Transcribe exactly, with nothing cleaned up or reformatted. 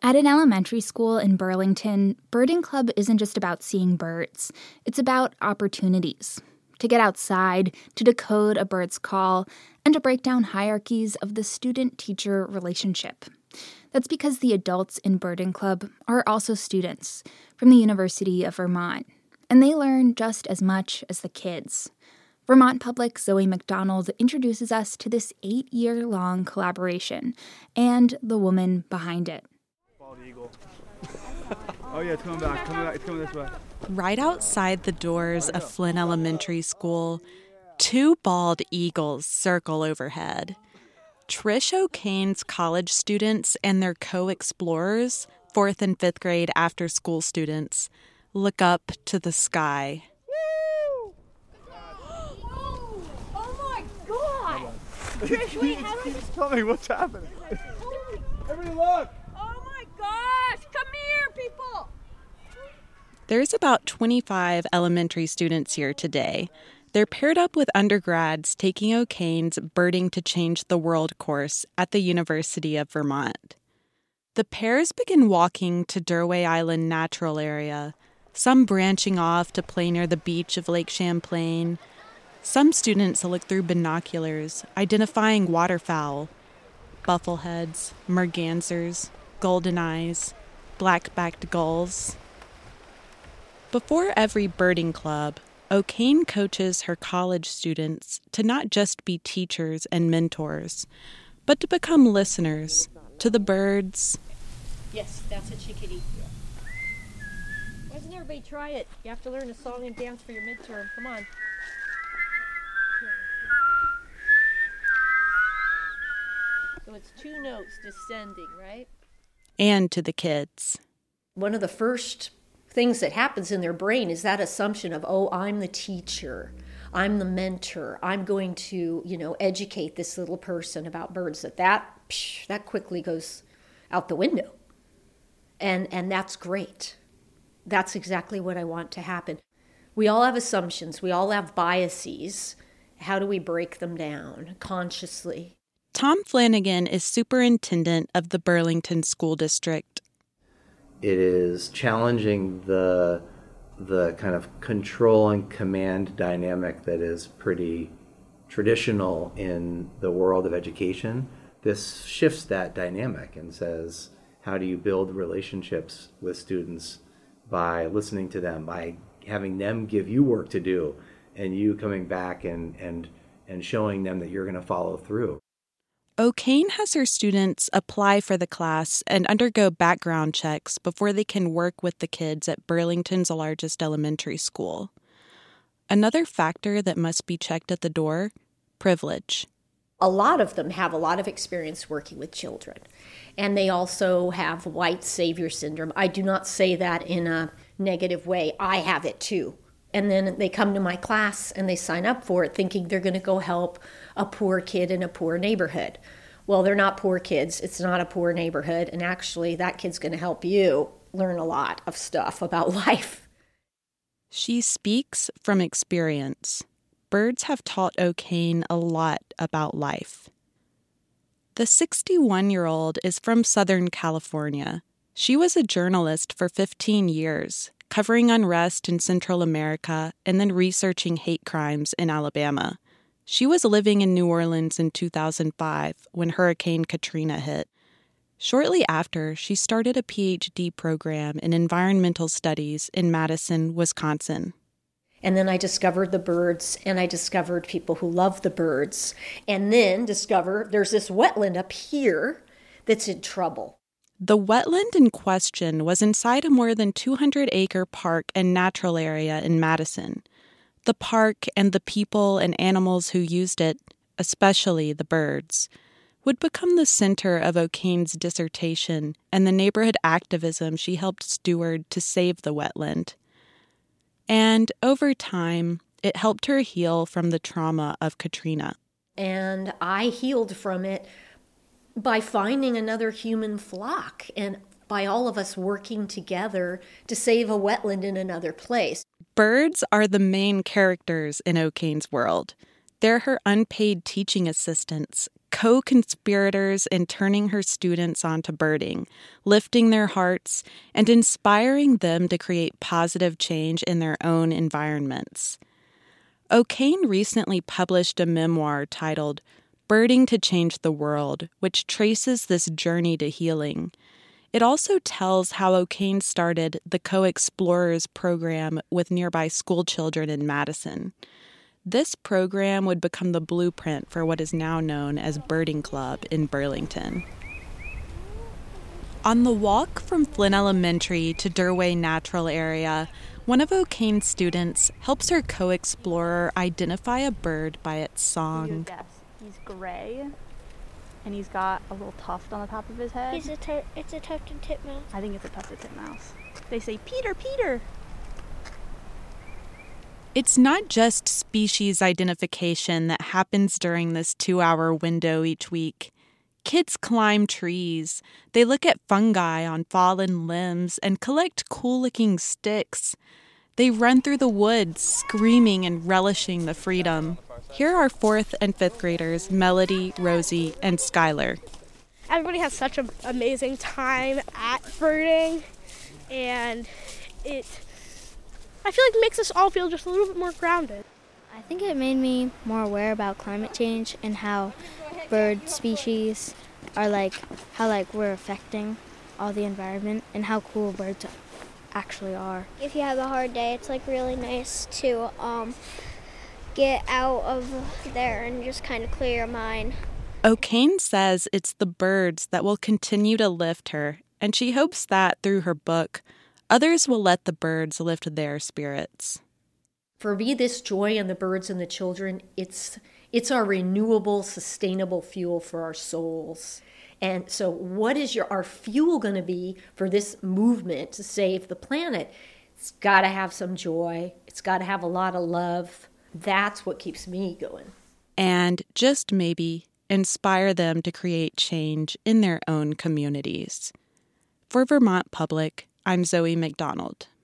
At an elementary school in Burlington, Birding Club isn't just about seeing birds. It's about opportunities. To get outside, to decode a bird's call, and to break down hierarchies of the student-teacher relationship. That's because the adults in Birding Club are also students from the University of Vermont, and they learn just as much as the kids. Vermont Public's Zoe McDonald introduces us to this eight-year-long collaboration and the woman behind it. Bald eagle. Oh yeah, it's coming back. Coming back. It's coming this way. Right outside the doors of Flynn Elementary School, two bald eagles circle overhead. Trish O'Kane's college students and their co-explorers, fourth and fifth grade after-school students, look up to the sky. Woo! Oh my God! Trish, wait, how do I... Just tell me what's happening. Everybody look! Oh my gosh! Come here, people! There's about twenty-five elementary students here today. They're paired up with undergrads taking O'Kane's Birding to Change the World course at the University of Vermont. The pairs begin walking to Derway Island Natural Area, some branching off to play near the beach of Lake Champlain. Some students look through binoculars, identifying waterfowl, buffleheads, mergansers, goldeneyes, black-backed gulls. Before every birding club, O'Kane coaches her college students to not just be teachers and mentors, but to become listeners to the birds. Yes, that's a chickadee. Why doesn't everybody try it? You have to learn a song and dance for your midterm. Come on. So it's two notes descending, right? And to the kids. One of the first things that happens in their brain is that assumption of, oh, I'm the teacher, I'm the mentor, I'm going to, you know, educate this little person about birds. That that, psh, that quickly goes out the window. And and that's great. That's exactly what I want to happen. We all have assumptions, we all have biases. How do we break them down consciously? Tom Flanagan is superintendent of the Burlington School District. It is challenging the the kind of control and command dynamic that is pretty traditional in the world of education. This shifts that dynamic and says, how do you build relationships with students by listening to them, by having them give you work to do, and you coming back and and and showing them that you're going to follow through. O'Kane has her students apply for the class and undergo background checks before they can work with the kids at Burlington's largest elementary school. Another factor that must be checked at the door, privilege. A lot of them have a lot of experience working with children, and they also have white savior syndrome. I do not say that in a negative way. I have it too. And then they come to my class and they sign up for it thinking they're going to go help a poor kid in a poor neighborhood. Well, they're not poor kids. It's not a poor neighborhood. And actually, that kid's going to help you learn a lot of stuff about life. She speaks from experience. Birds have taught O'Kane a lot about life. The sixty-one-year-old is from Southern California. She was a journalist for fifteen years, covering unrest in Central America and then researching hate crimes in Alabama. She was living in New Orleans in two thousand five when Hurricane Katrina hit. Shortly after, she started a P H D program in environmental studies in Madison, Wisconsin. And then I discovered the birds, and I discovered people who love the birds, and then discovered there's this wetland up here that's in trouble. The wetland in question was inside a more than two hundred acre park and natural area in Madison. The park and the people and animals who used it, especially the birds, would become the center of O'Kane's dissertation and the neighborhood activism she helped steward to save the wetland. And over time, it helped her heal from the trauma of Katrina. And I healed from it by finding another human flock and by all of us working together to save a wetland in another place. Birds are the main characters in O'Kane's world. They're her unpaid teaching assistants, co-conspirators in turning her students onto birding, lifting their hearts, and inspiring them to create positive change in their own environments. O'Kane recently published a memoir titled Birding to Change the World, which traces this journey to healing. It also tells how O'Kane started the Co-Explorers program with nearby school children in Madison. This program would become the blueprint for what is now known as Birding Club in Burlington. On the walk from Flynn Elementary to Derway Natural Area, one of O'Kane's students helps her co-explorer identify a bird by its song. Guess. He's gray, and he's got a little tuft on the top of his head. He's a tu- it's a tufted titmouse. I think it's a tufted titmouse. They say, Peter, Peter! It's not just species identification that happens during this two-hour window each week. Kids climb trees. They look at fungi on fallen limbs and collect cool-looking sticks. They run through the woods, screaming and relishing the freedom. Here are fourth and fifth graders Melody, Rosie, and Skylar. Everybody has such an amazing time at birding, and it, I feel like it makes us all feel just a little bit more grounded. I think it made me more aware about climate change and how bird species are like, how like we're affecting all the environment and how cool birds actually are. If you have a hard day, it's like really nice to um, get out of there and just kind of clear your mind. O'Kane says it's the birds that will continue to lift her, and she hopes that through her book, others will let the birds lift their spirits. For me, this joy in the birds and the children, it's it's our renewable, sustainable fuel for our souls. And so what is your our fuel going to be for this movement to save the planet? It's got to have some joy. It's got to have a lot of love. That's what keeps me going. And just maybe inspire them to create change in their own communities. For Vermont Public, I'm Zoe McDonald.